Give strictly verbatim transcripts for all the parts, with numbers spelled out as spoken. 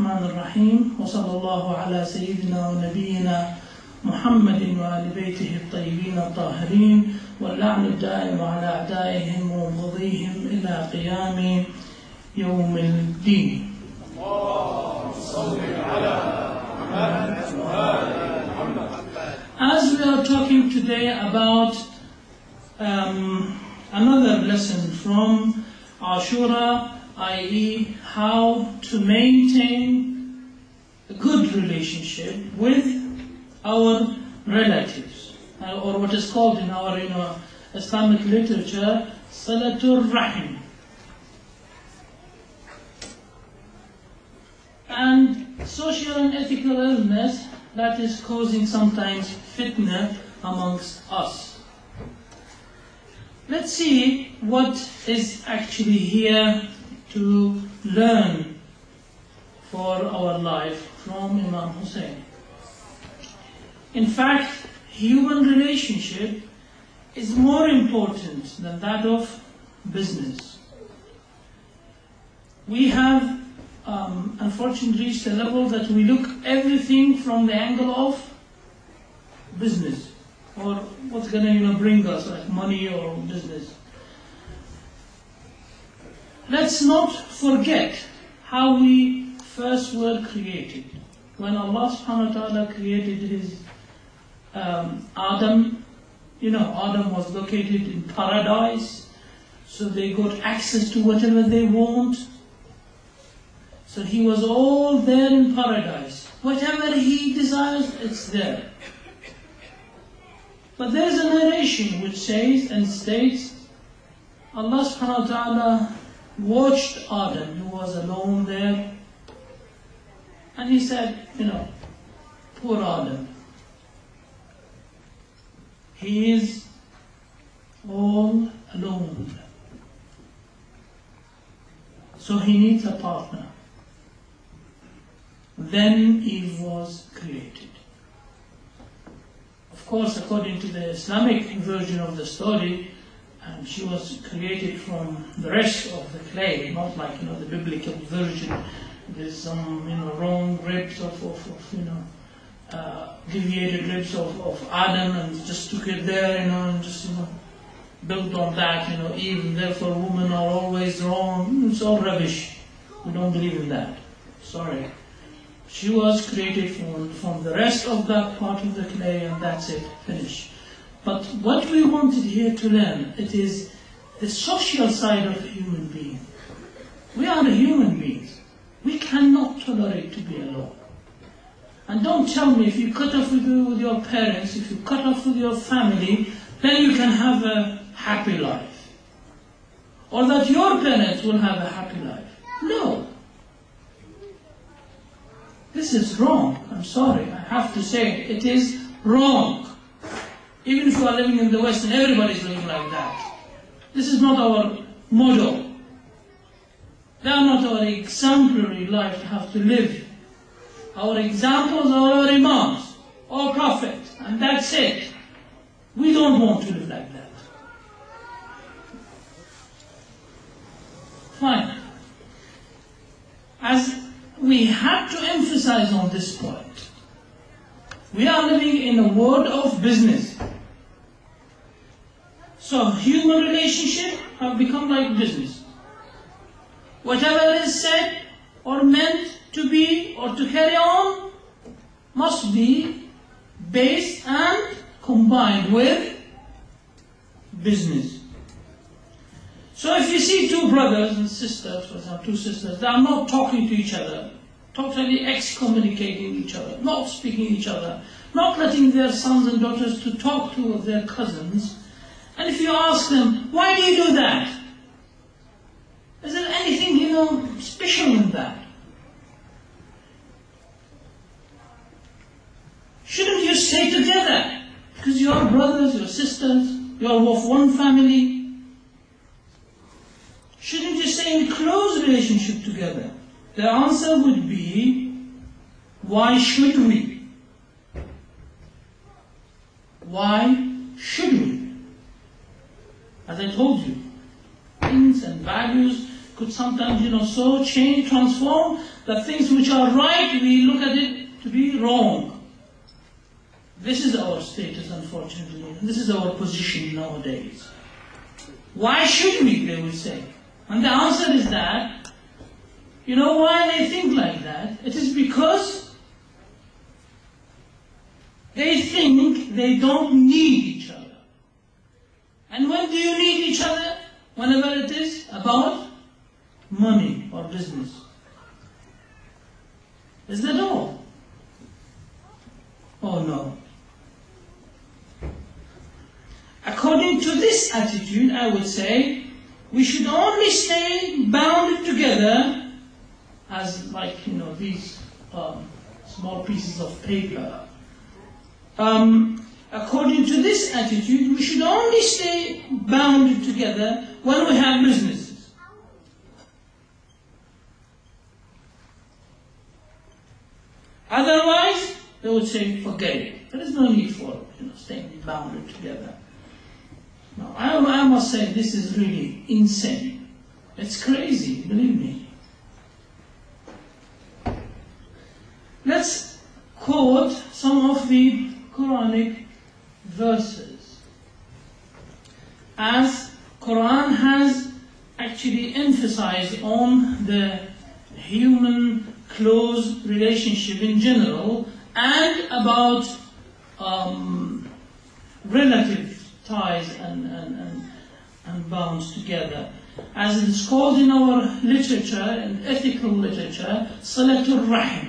الرحمن الرحيم وصلى الله على سيدنا ونبينا محمد وآل بيته الطيبين الطاهرين واللعن الدائم على أعدائهم ومبغضيهم إلى قيام يوم الدين. As we are talking today about um, another lesson from Ashura, that is how to maintain a good relationship with our relatives, or what is called in our you know, Islamic literature, Salatul Rahim. And social and ethical illness that is causing sometimes fitna amongst us. Let's see what is actually here to learn for our life from Imam Hussein. In fact, human relationship is more important than that of business. We have um, unfortunately reached a level that we look everything from the angle of business, or what's going to you know, bring us, like money or business. Let's not forget how we first were created. When Allah subhanahu wa ta'ala created his um, Adam, you know, Adam was located in paradise, so they got access to whatever they want. So he was all there in paradise. Whatever he desires, it's there. But there's a narration which says and states, Allah subhanahu wa ta'ala watched Adam, who was alone there, and he said, you know, poor Adam. He is all alone. So he needs a partner. Then Eve was created. Of course, according to the Islamic version of the story, um, she was created from the rest of the clay, not like you know the biblical version. There's some you know wrong ribs of, of, of you know uh, deviated ribs of, of Adam, and just took it there, you know, and just you know built on that, you know. Eve, and therefore women are always wrong. It's all rubbish. We don't believe in that. Sorry. She was created from, from the rest of that part of the clay, and that's it, finish. But what we wanted here to learn, it is the social side of a human being. We are human beings. We cannot tolerate to be alone. And don't tell me if you cut off with, with your parents, if you cut off with your family, then you can have a happy life. Or that your parents will have a happy life. No. This is wrong. I'm sorry, I have to say it, it is wrong. Even if you are living in the West and everybody is living like that. This is not our model. They are not our exemplary life to have to live. Our examples are our imams, our prophet, and that's it. We don't want to live like that. Fine. As we have to emphasize on this point, we are living in a world of business. So human relationships have become like business. Whatever is said or meant to be or to carry on must be based and combined with business. So if you see two brothers and sisters, for example, two sisters, they are not talking to each other, totally excommunicating each other, not speaking to each other, not letting their sons and daughters to talk to their cousins. And if you ask them, why do you do that? Is there anything, you know, special in that? Shouldn't you stay together? Because you are brothers, you are sisters, you are of one family. Shouldn't you stay in close relationship together? The answer would be, why should we? Why should we? As I told you, things and values could sometimes, you know, so change, transform, that things which are right, we look at it to be wrong. This is our status, unfortunately, and this is our position nowadays. Why should we, they will say? And the answer is that, you know why they think like that? It is because they think they don't need each other. And when do you need each other? Whenever it is about money or business. Is that all? Oh no. According to this attitude, I would say, we should only stay bound together as like, you know, these um, small pieces of paper. Um, according to this attitude, we should only stay bound together when we have businesses. Otherwise, they would say, forget it. There is no need for, you know, staying bound together. Now, I, I must say, this is really insane. It's crazy, believe me. Let's quote some of the Quranic verses. As Quran has actually emphasized on the human close relationship in general and about um, relative ties and, and, and, and bonds together. As it is called in our literature, in ethical literature, Salatul Rahim.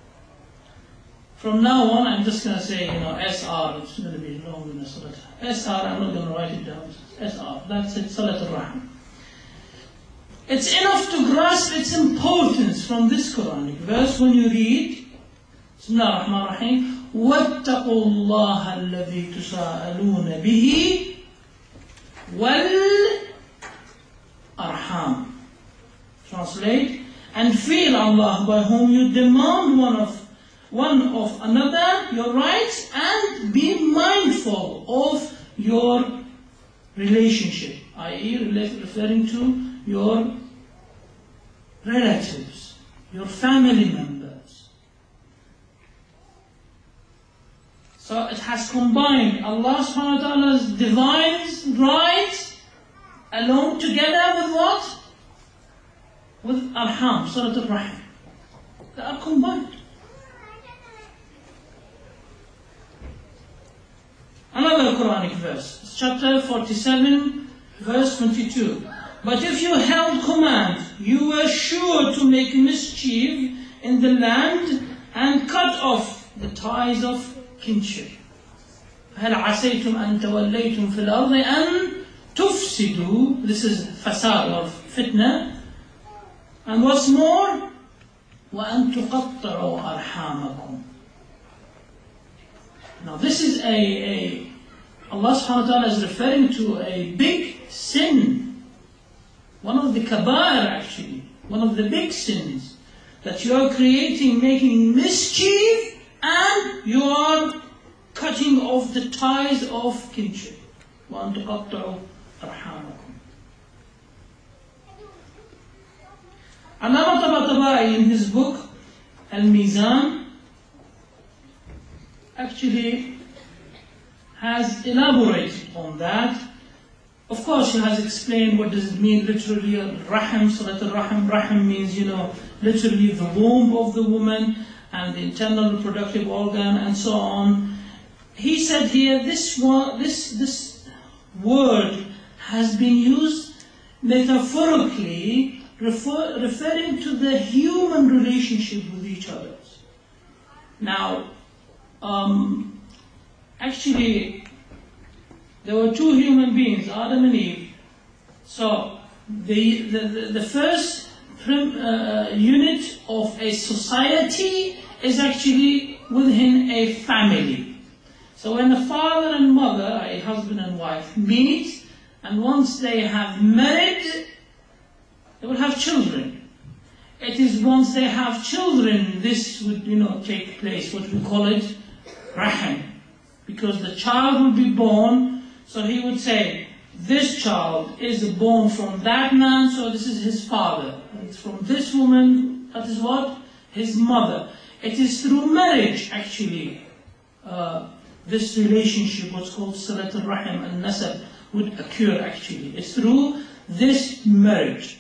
From now on, I'm just going to say, you know, S R, it's going to be long in the Salat. S R, I'm not going to write it down. S R, that's it, Salatul Rahim. It's enough to grasp its importance from this Quranic verse when you read, Bismillah ar-Rahman ar-Rahim, وَاتَّقُوا اللَّهَ الَّذِي تُسَاءَلُونَ بِهِ وَالْأَرْحَامِ. Translate, and fear Allah by whom you demand one of one of another your rights, and be mindful of your relationship, that is referring to your relatives, your family members. So it has combined Allah subhanahu wa ta'ala's divine rights along together with what? With Arham, Surat al-Rahim. They are combined. Another Quranic verse, chapter forty-seven, verse twenty-two. But if you held command, you were sure to make mischief in the land and cut off the ties of kinship. هل عسيتم أن توليتم في الأرض أن تفسدوا. This is fasad or fitna. And what's more, وأن تقطعوا أرحامكم. Now this is a, a Allah subhanahu wa ta'ala is referring to a big sin. One of the kabair actually. One of the big sins. That you are creating, making mischief, and you are cutting off the ties of kinship. وَأَن تُقَطَّعُوا أَرْحَامَكُمْ. Allama Tabatabai in his book Al-Mizan actually has elaborated on that. Of course, he has explained what does it mean literally. Rahim, Salat al-Rahim. Rahim means, you know, literally the womb of the woman and the internal reproductive organ and so on. He said here, this one, this this word has been used metaphorically, refer, referring to the human relationship with each other. Now, um, actually, there were two human beings, Adam and Eve. So, the the, the, the first prim, uh, unit of a society is actually within a family. So when the father and mother, a husband and wife, meet, and once they have married, they will have children. It is once they have children, this would, you know, take place, what we call it, rahim. Because the child will be born, so he would say, this child is born from that man, so this is his father. And it's from this woman, that is what? His mother. It is through marriage, actually, uh, this relationship, what's called Silat al-Rahim and Nasab, would occur, actually. It's through this marriage.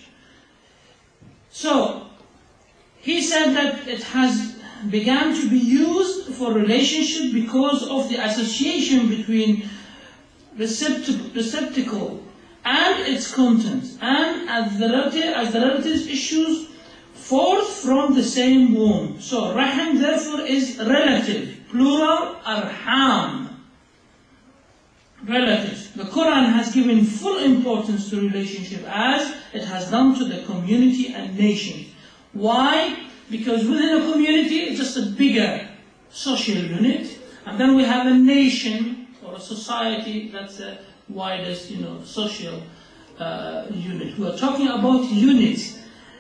So, he said that it has began to be used for relationship because of the association between receptacle, receptacle and its contents, and as the, relative, as the relatives issues forth from the same womb. So, Rahim therefore is relative, plural, arham. Relatives. The Quran has given full importance to relationship as it has done to the community and nation. Why? Because within a community, it's just a bigger social unit, and then we have a nation or a society that's the widest, you know, social uh, unit. We are talking about units.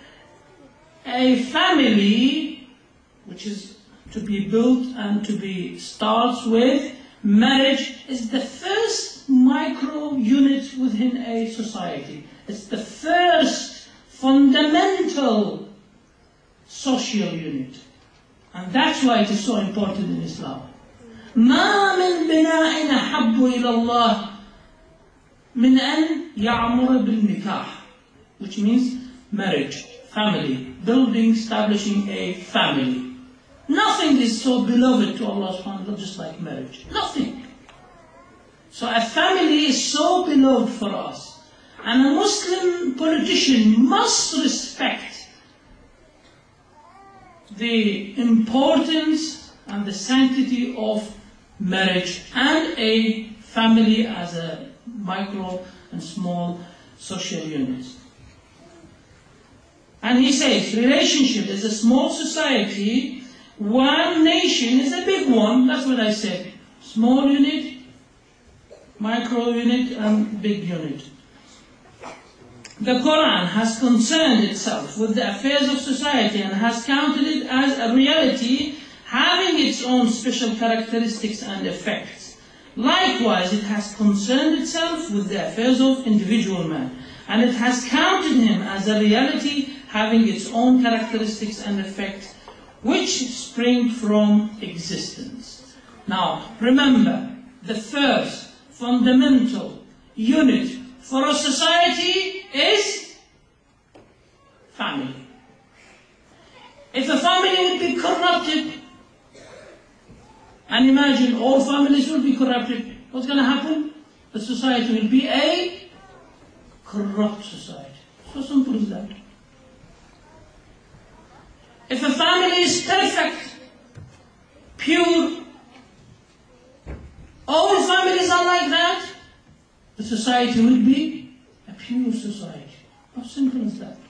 A family, which is to be built and to be starts with marriage, is the first micro unit within a society. It's the first fundamental social unit. And that's why it is so important in Islam. ما من بناء أحب إلى الله من أن يعمر بالنكاح, which means marriage, family, building, establishing a family. Nothing is so beloved to Allah subhanahu wa ta'ala just like marriage. Nothing. So a family is so beloved for us. And a Muslim politician must respect the importance and the sanctity of marriage and a family as a micro and small social unit. And he says, relationship is a small society. One nation is a big one. That's what I said. Small unit, micro unit, and big unit. The Quran has concerned itself with the affairs of society and has counted it as a reality having its own special characteristics and effects. Likewise, it has concerned itself with the affairs of individual man, and it has counted him as a reality having its own characteristics and effects which spring from existence. Now, remember, the first fundamental unit for a society is family. If a family would be corrupted, and imagine all families will be corrupted, what's going to happen? The society will be a corrupt society. So simple as that. If a family is perfect, pure, all families are like that, the society will be a pure society. How simple is that?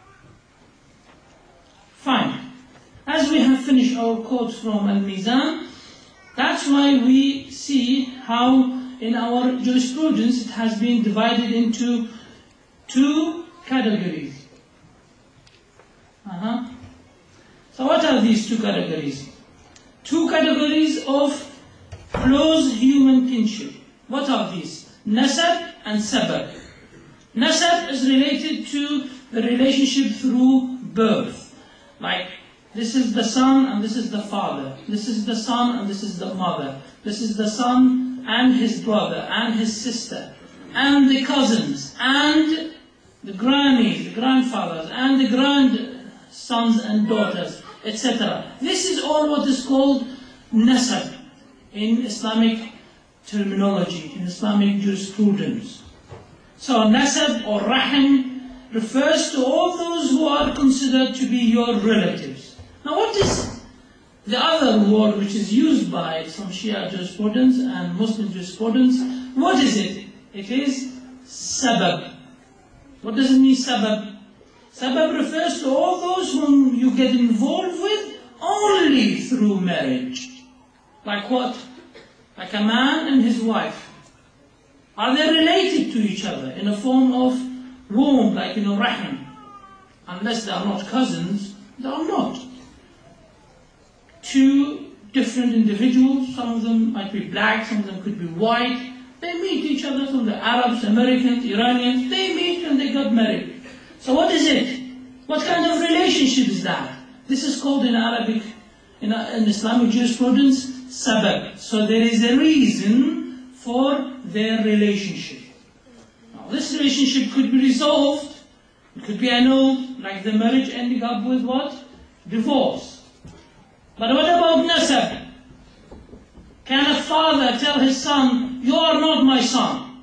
Fine. As we have finished our quotes from Al-Mizan, that's why we see how in our jurisprudence it has been divided into two categories. Uh-huh. So what are these two categories? Two categories of close human kinship. What are these? Nasab and sabab. Nasab is related to the relationship through birth. Like, this is the son and this is the father. This is the son and this is the mother. This is the son and his brother and his sister. And the cousins and the grannies, the grandfathers and the grandsons and daughters, et cetera. This is all what is called nasab in Islamic terminology, in Islamic jurisprudence. So nasab or rahim refers to all those who are considered to be your relatives. Now what is the other word which is used by some Shia jurisprudence and Muslim jurisprudence? What is it? It is sabab. What does it mean, sabab? Sabab refers to all those whom you get involved with only through marriage. Like what? Like a man and his wife. Are they related to each other in a form of womb, like, you know, rahim? Unless they are not cousins, they are not. Two different individuals, some of them might be black, some of them could be white. They meet each other, some of the Arabs, Americans, Iranians, they meet and they got married. So what is it? What kind of relationship is that? This is called in Arabic, in, in Islamic jurisprudence, sabab. So there is a reason for their relationship. Now this relationship could be resolved, it could be annulled, like the marriage ending up with what? Divorce. But what about nasab? Can a father tell his son, you are not my son?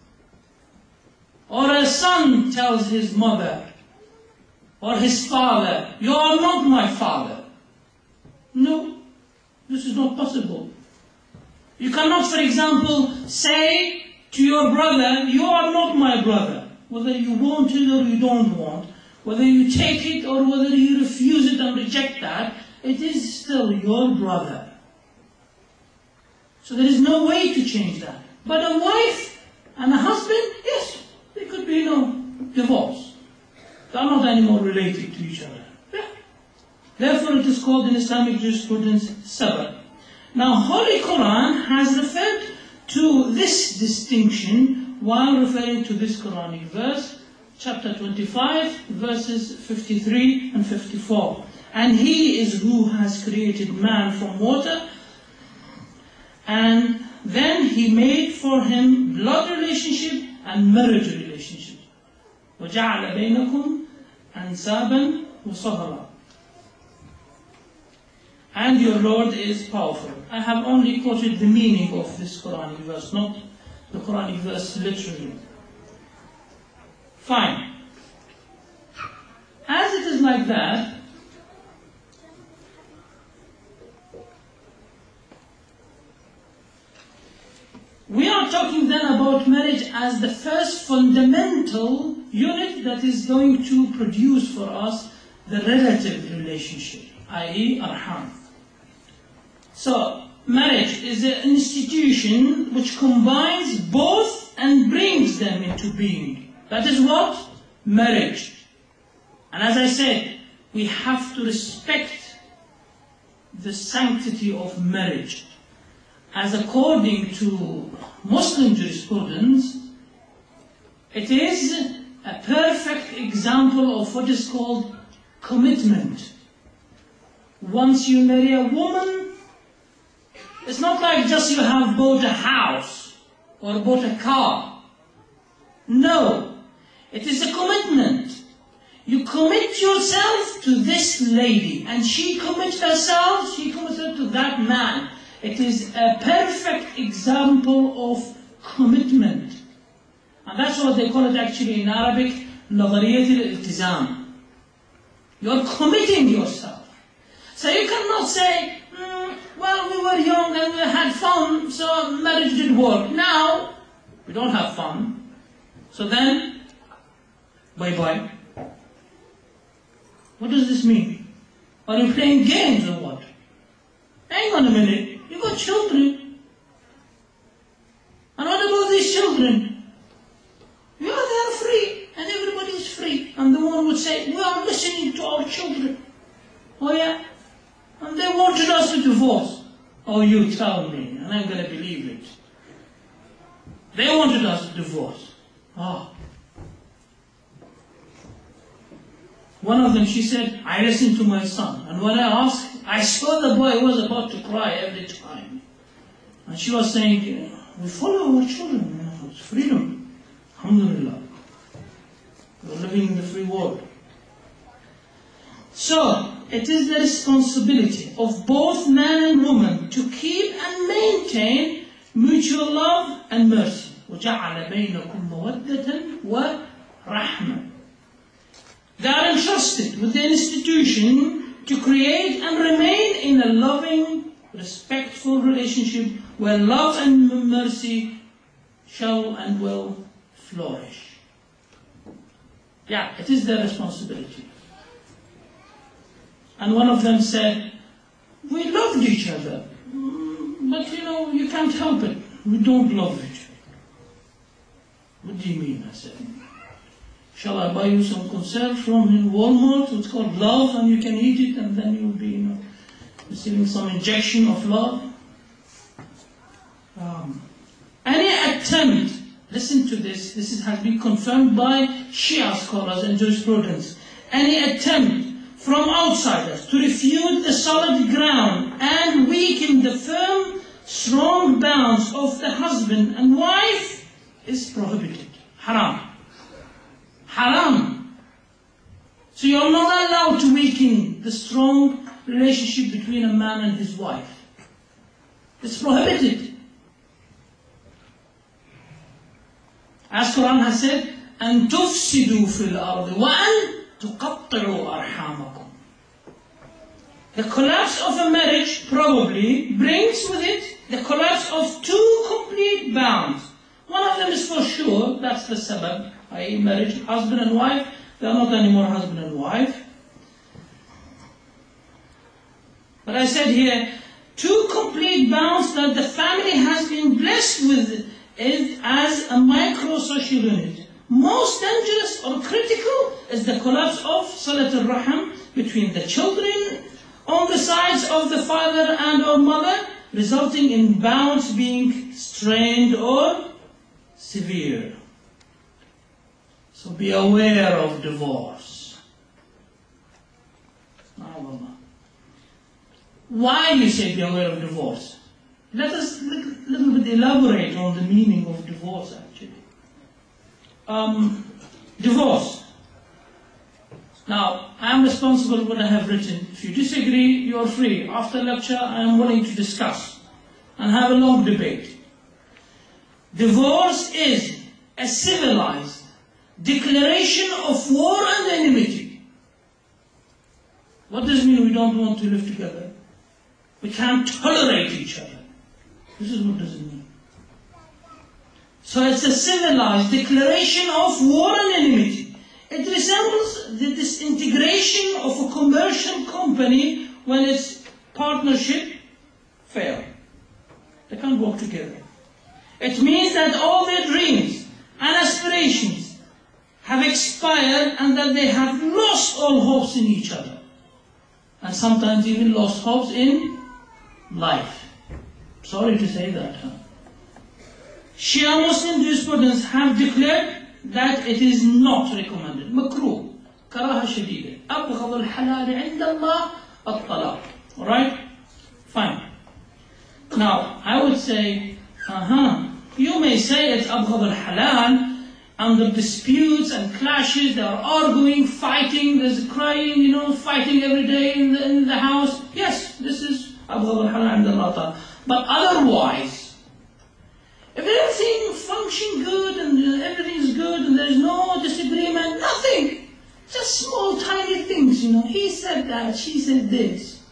Or a son tells his mother, or his father, you are not my father. No, this is not possible. You cannot, for example, say to your brother, you are not my brother. Whether you want it or you don't want, whether you take it or whether you refuse it and reject that, it is still your brother. So there is no way to change that. But a wife and a husband, yes, there could be no divorce. They are not anymore related to each other. Yeah. Therefore it is called in Islamic jurisprudence sabab. Now Holy Quran has referred to this distinction while referring to this Quranic verse, chapter twenty-five, verses fifty-three and fifty-four. And He is who has created man from water, and then He made for him blood relationship and marriage relationship. وَجَعَلَ بَيْنَكُمْ أَنْسَابًا وَصَهْرًا. And your Lord is powerful. I have only quoted the meaning of this Quranic verse, not the Quranic verse literally. Fine. As it is like that, we are talking then about marriage as the first fundamental unit that is going to produce for us the relative relationship, that is arham. So, marriage is an institution which combines both and brings them into being. That is what? Marriage. And as I said, we have to respect the sanctity of marriage. As according to Muslim jurisprudence, it is a perfect example of what is called commitment. Once you marry a woman, it's not like just you have bought a house or bought a car. No, it is a commitment. You commit yourself to this lady, and she commits herself, she commits herself to that man. It is a perfect example of commitment. And that's what they call it actually in Arabic, نظرية الالتزام. You're committing yourself. So you cannot say, mm, well, we were young and we had fun, so marriage did work. Now, we don't have fun. So then, bye-bye. What does this mean? Are you playing games or what? Hang on a minute. You got children. And what about these children? Yeah, they are free, and everybody is free. And the one would say, we are listening to our children. Oh yeah? And they wanted us to divorce. Oh, you tell me, and I'm going to believe it. They wanted us to divorce. Oh. One of them, she said, I listened to my son. And when I asked, I saw the boy was about to cry every time. And she was saying, we follow our children. You know, it's freedom. Alhamdulillah. We're living in the free world. So, it is the responsibility of both man and woman to keep and maintain mutual love and mercy. وَجَعَلَ بَيْنَكُمْ مَوَدَّةً وَرَحْمَةً. They are entrusted with the institution to create and remain in a loving, respectful relationship where love and mercy shall and will flourish. Yeah, it is their responsibility. And one of them said, we loved each other, but you know, you can't help it. We don't love each other. What do you mean? I said, shall I buy you some conserve from Walmart? It's called love, and you can eat it, and then you'll be, you know, receiving some injection of love. Um, any attempt, listen to this, this is, has been confirmed by Shia scholars and jurisprudence. Any attempt from outsiders to refute the solid ground and weaken the firm, strong bonds of the husband and wife is prohibited. Haram. Haram. So you're not allowed to weaken the strong relationship between a man and his wife. It's prohibited. As Quran has said, أَن تُفْسِدُوا فِي الْأَرْضِ وَأَن تُقَطِّعُوا أَرْحَامَكُمْ. The collapse of a marriage probably brings with it the collapse of two complete bonds. One of them is for sure, that's the sabab, that is marriage, husband and wife, they are not anymore husband and wife. But I said here, two complete bonds that the family has been blessed with is as a micro-social unit. Most dangerous or critical is the collapse of Salat al-Rahim between the children on the sides of the father and or mother, resulting in bonds being strained or severe. So be aware of divorce. Why you say be aware of divorce? Let us a little, little bit elaborate on the meaning of divorce actually. Um, divorce. Now, I am responsible for what I have written. If you disagree, you are free. After lecture, I am willing to discuss and have a long debate. Divorce is a civilized declaration of war and enmity. What does it mean we don't want to live together? We can't tolerate each other. This is what does it mean. So it's a civilized declaration of war and enmity. It resembles the disintegration of a commercial company when its partnership fails. They can't work together. It means that all their dreams and aspirations have expired and that they have lost all hopes in each other. And sometimes even lost hopes in life. Sorry to say that. Huh? Shia Muslim jurisprudence have declared that it is not recommended. Makruh. Karaha shadida. Abghad al-halal inda Allah at-talaq. Alright? Fine. Now, I would say, uh-huh, you may say it's abghad al-halal under disputes and clashes, they are arguing, fighting, there's crying, you know, fighting every day in the, in the house. Yes, this is abghad al-halal inda Allah. But otherwise, if everything functions good and everything is good and there is no disagreement, nothing, just small tiny things, you know, he said that, she said this.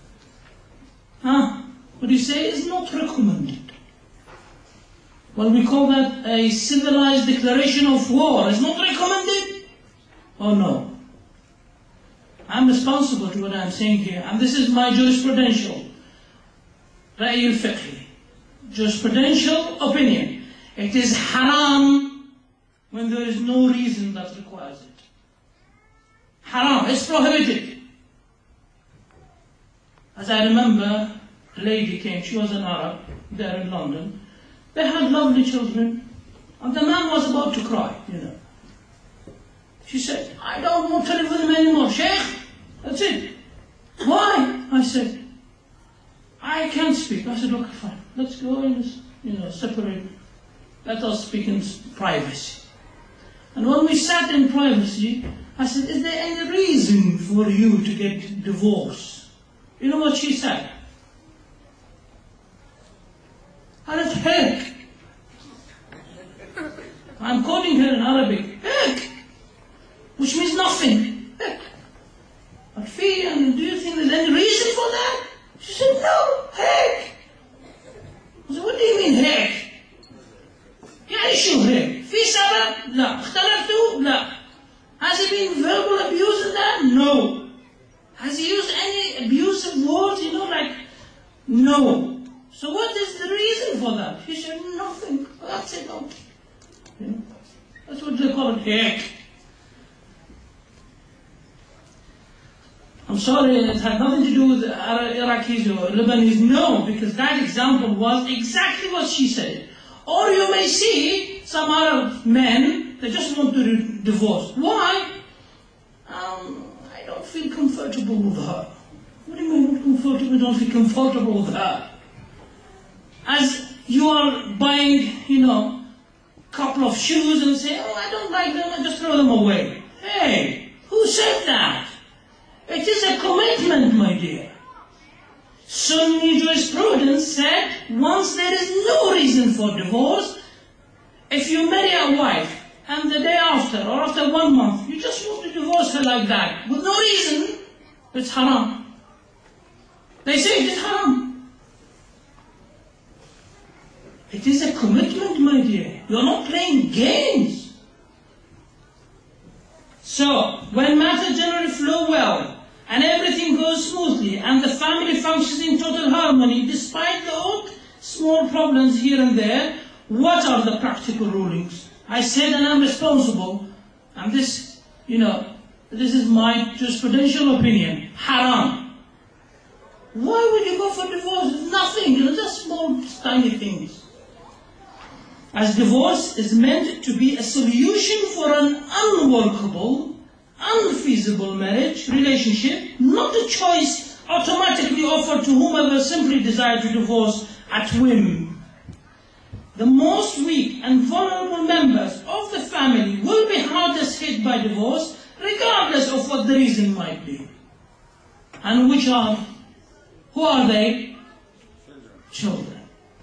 Huh? What you say is not recommended. Well, we call that a civilized declaration of war. It's not recommended? Oh no. I'm responsible to what I'm saying here, and this is my jurisprudential. Ra'y al-fiqhi, jurisprudential opinion. It is haram when there is no reason that requires it. Haram, it's prohibited. As I remember, a lady came, she was an Arab, there in London. They had lovely children, and the man was about to cry, you know. She said, I don't want to live with him anymore, Sheikh, that's it. Why? I said, I can't speak. I said, okay, fine. Let's go and, you know, separate. Let us speak in privacy. And when we sat in privacy, I said, is there any reason for you to get divorced? You know what she said? قالت heck. I'm quoting her in Arabic. Heck. Which means nothing. Heck. But fee, and do you think there's any reason for that? She said, no, heck. I said, what do you mean heck? يعني شو heck? في سبب؟ لا. اختلفتوا؟ لا. Has he been verbal abuse in that? No. Has he used any abusive words, you know, like, no. So what is the reason for that? He said, nothing. That's it, no. You know? That's what they call it, heck. I'm sorry, it had nothing to do with Iraqis or Lebanese. No, because that example was exactly what she said. Or you may see some Arab men, they just want to divorce. Why? Um, I don't feel feel comfortable with her. What do you mean not comfortable? You don't feel comfortable with her. As you are buying, you know, a couple of shoes and say, oh, I don't like them, I just throw them away. Hey, who said that? It is a commitment, my dear. Sunni jurisprudence said, once there is no reason for divorce, if you marry a wife, and the day after, or after one month, you just want to divorce her like that, with no reason, it's haram. They say it is haram. It is a commitment, my dear. You're not playing games. So, when matters generally flow well, and everything goes smoothly, and the family functions in total harmony, despite the odd small problems here and there, what are the practical rulings? I said, and I'm responsible, and this, you know, this is my jurisprudential opinion, haram. Why would you go for divorce? It's nothing, you know, just small, tiny things. As divorce is meant to be a solution for an unworkable, unfeasible marriage, relationship, not a choice automatically offered to whomever simply desires to divorce at whim. The most weak and vulnerable members of the family will be hardest hit by divorce, regardless of what the reason might be. And which are, who are they? Children.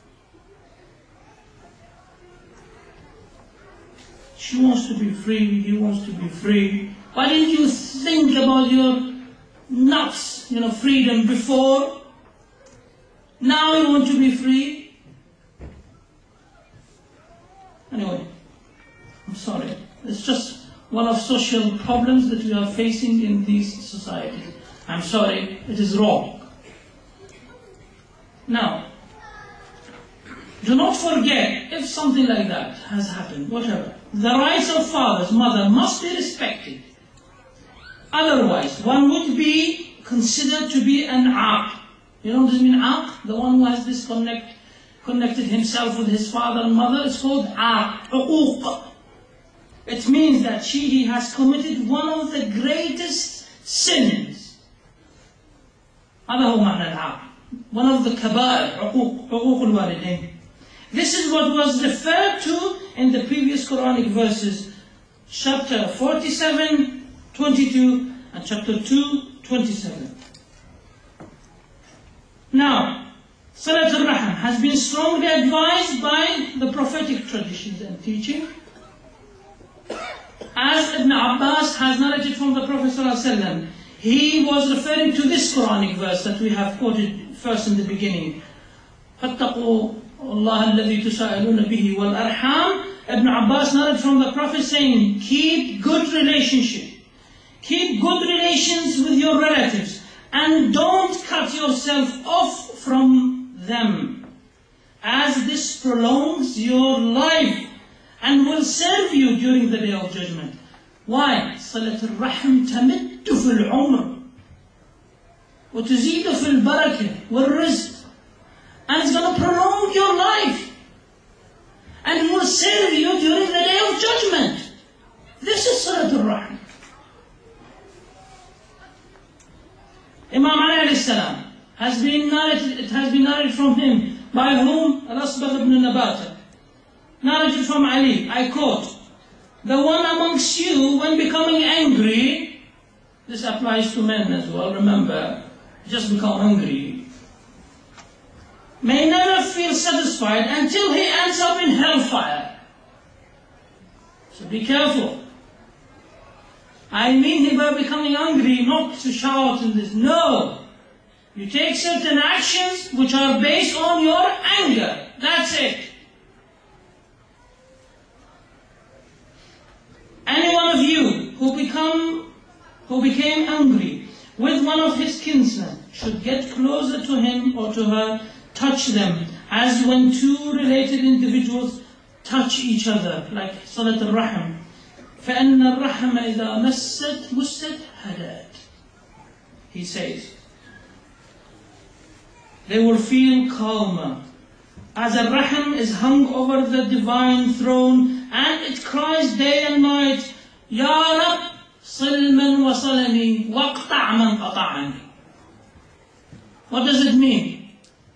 She wants to be free, he wants to be free. Why didn't you think about your nuts, you know, freedom before? Now you want to be free? Anyway, I'm sorry. It's just one of social problems that we are facing in these societies. I'm sorry, it is wrong. Now, do not forget, if something like that has happened, whatever, the rights of fathers, mother must be respected. Otherwise, one would be considered to be an aq. You know what does it mean, aq? The one who has disconnect, connected himself with his father and mother. It's called aq, uquq. It means that she he has committed one of the greatest sins. هذا هو معنى العاق. One of the kabair, عقوق, عقوق الوالدين. This is what was referred to in the previous Quranic verses, chapter forty-seven, twenty-two, and chapter two, twenty-seven. Now, Salat al-Rahim has been strongly advised by the prophetic traditions and teaching. As Ibn Abbas has narrated from the Prophet ﷺ, he was referring to this Quranic verse that we have quoted first in the beginning. فَاتَّقُوا اللَّهَ الَّذِي تُسَائِلُونَ بِهِ وَالْأَرْحَامِ. Ibn Abbas narrated from the Prophet saying, keep good relationship. Keep good relations with your relatives. And don't cut yourself off from them, as this prolongs your life and will serve you during the day of judgment. Why? صلة الرحم تمد في العمر وتزيد في البركة والرزق. And it's going to prolong your life and will serve you during the day of judgment. This is صلة الرحم. Imam Ali alayhi salam has been narrated, it has been narrated from him, by whom? Al-Asbagh ibn Nabata. Narrated from Ali, I quote, the one amongst you, when becoming angry, this applies to men as well, remember, just become angry, may never feel satisfied until he ends up in hellfire. So be careful. I mean he by becoming angry, not to shout in this. No. You take certain actions which are based on your anger. That's it. Any one of you who become, who became angry with one of his kinsmen should get closer to him or to her, touch them, as when two related individuals touch each other, like Salat al-Rahim. فَأَنَّ الرَّحْمَ إِذَا مَسَّتْ مُسَّتْ هَدَأَتْ. He says, they will feel calmer, as a rahim is hung over the divine throne, and it cries day and night, Ya Rab, Silman wa وصلني واقطع من قطعني. What does it mean?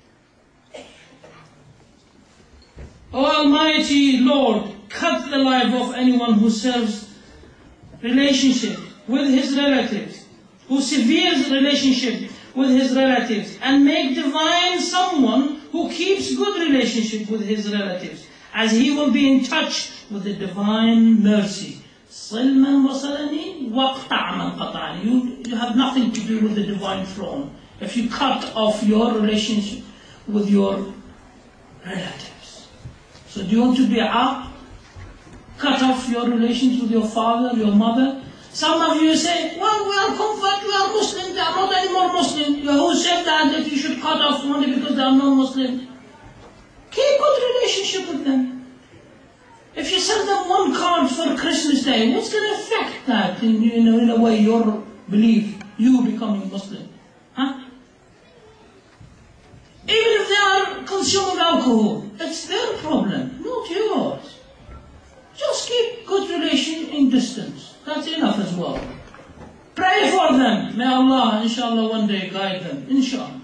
O Almighty Lord, cut the life of anyone who serves relationship with his relatives, who severes relationship with his relatives, and make divine someone who keeps good relationship with his relatives, as he will be in touch with the divine mercy. صِلْ مَنْ وَصَلَنِي وَاقْطَعْ مَنْ قَطَعَنِي. You, you have nothing to do with the divine throne if you cut off your relationship with your relatives. So do you want to be up? Cut off your relations with your father, your mother? Some of you say, well, we are comfort, we are Muslims, they are not anymore Muslim. Who said that, that you should cut off only because they are non-Muslim? Keep good relationship with them. If you send them one card for Christmas Day, what's going to affect that in, you know, in a way, your belief, you becoming Muslim? Huh? Even if they are consuming alcohol, it's their problem, not yours. Just keep good relation in distance. That's enough as well. Pray for them. May Allah, inshallah, one day guide them. Inshallah.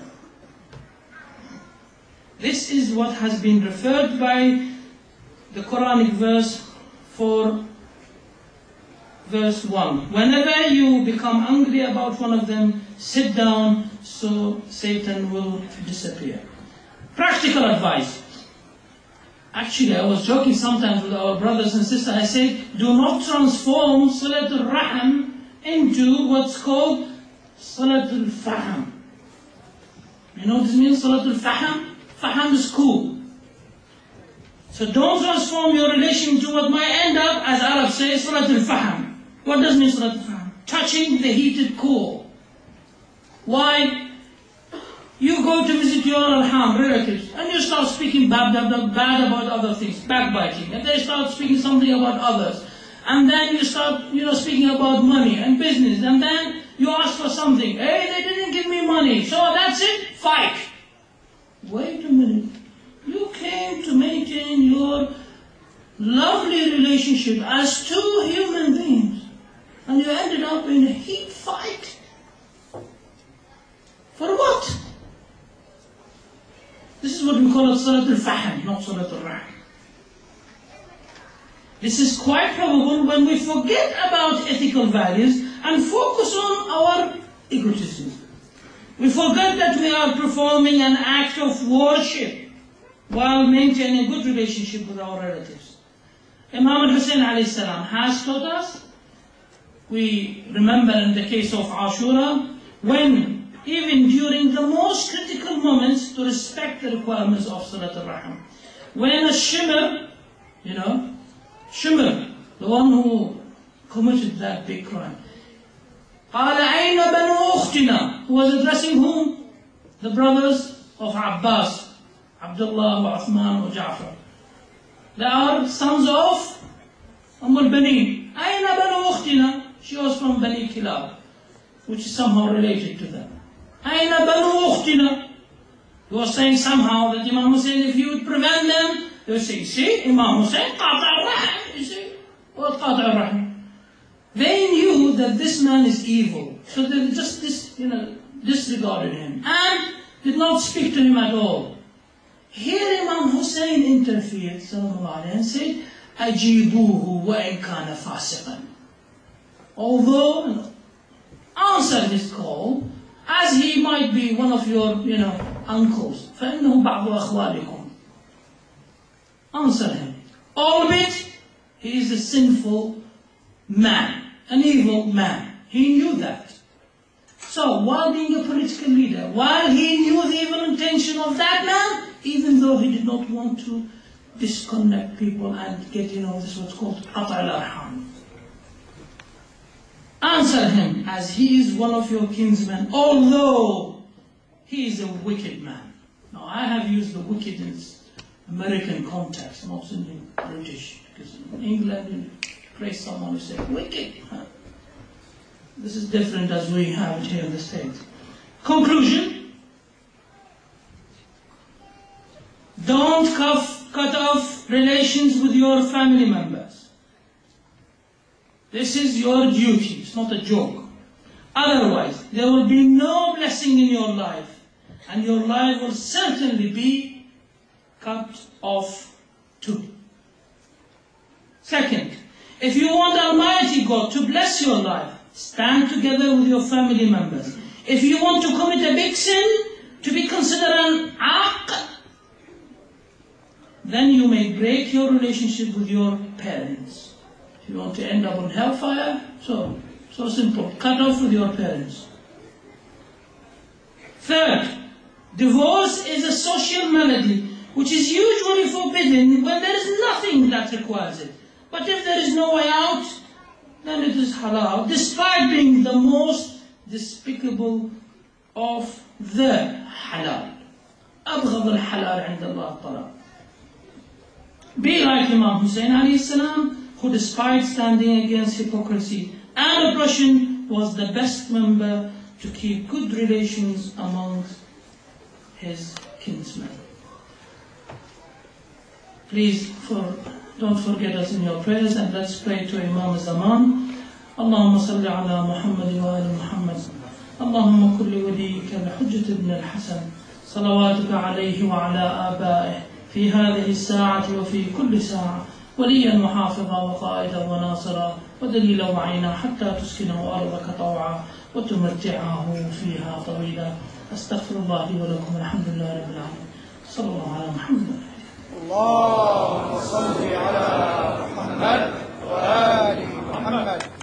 This is what has been referred by the Quranic verse for verse one. Whenever you become angry about one of them, sit down so Satan will disappear. Practical advice. Actually, I was joking sometimes with our brothers and sisters. I said, do not transform Salatul Rahim into what's called Salatul Faham. You know what this means, Salatul Faham? Faham is cool. So don't transform your relation into what might end up, as Arabs say, Salatul Faham. What does mean Salatul Faham? Touching the heated core. Why? You go to visit your arham, relatives, and you start speaking bad, bad, bad about other things, backbiting, and they start speaking something about others. And then you start, you know, speaking about money and business, and then you ask for something. Hey, they didn't give me money, so that's it, fight. Wait a minute. You came to maintain your lovely relationship as two human beings, and you ended up in a heat fight. For what? This is what we call it Salatul Faham, not Salatul Rahim. This is quite probable when we forget about ethical values and focus on our egotism. We forget that we are performing an act of worship while maintaining a good relationship with our relatives. Imam al-Hussein alayhi salam has taught us, we remember in the case of Ashura, when even during the most critical moments, to respect the requirements of Salat al-Rahim. When a Shimr, you know, Shimr, the one who committed that big crime, قال أين بنو أختنا, who was addressing whom? The brothers of Abbas, Abdullah, Uthman, and Ja'far. They are sons of Umm al-Banin. أين بنو أختنا? She was from Bani Kilab, which is somehow related to them. أين بنو أختنا? He was saying somehow that Imam Hussein, if you would prevent them, they would say, see, Imam Hussein, قاطع الرحم, you see, what قاطع الرحم? They knew that this man is evil, so they just dis, you know, disregarded him and did not speak to him at all. Here Imam Hussein interfered and said, أجيبوه وإن كان فاسقا. Although, answer his call, as he might be one of your, you know, uncles. فإنه بعض أخوالكم. Answer him. Albeit, he is a sinful man, an evil man. He knew that. So, while being a political leader, while he knew the evil intention of that man, even though he did not want to disconnect people and get, you know, this what's called قطع الأرحام. Answer him as he is one of your kinsmen, although he is a wicked man. Now, I have used the wicked in American context, not in the British, because in England, you praise someone who says wicked. This is different as we have it here in the States. Conclusion. Don't cuff, cut off relations with your family members. This is your duty, it's not a joke. Otherwise, there will be no blessing in your life, and your life will certainly be cut off too. Second, if you want Almighty God to bless your life, stand together with your family members. If you want to commit a big sin, to be considered an aq, then you may break your relationship with your parents. If you want to end up on hellfire, so, so simple, cut off with your parents. Third, divorce is a social malady which is usually forbidden when there is nothing that requires it. But if there is no way out, then it is halal, despite being the most despicable of the halal. أبغض الحلال عند الله الطلاق. Be like Imam Hussein alayhi salam, who despite standing against hypocrisy and oppression was the best member to keep good relations amongst his kinsmen. Please for, don't forget us in your prayers, and let's pray to Imam Zaman. اللهم صل على محمد وآل محمد. اللهم كن لوليك الحجة ابن الحسن صلواتك عليه وعلى آبائه في هذه الساعة وفي كل ساعة وليا وحافظا وقائدا وناصرا ودليلا وعينا حتى تسكنه أرضك طوعا وتمتعه فيها طويلا. أستغفر الله لي ولكم الحمد لله رب العالمين. صلى الله على محمد. اللهم صل على محمد وآل محمد.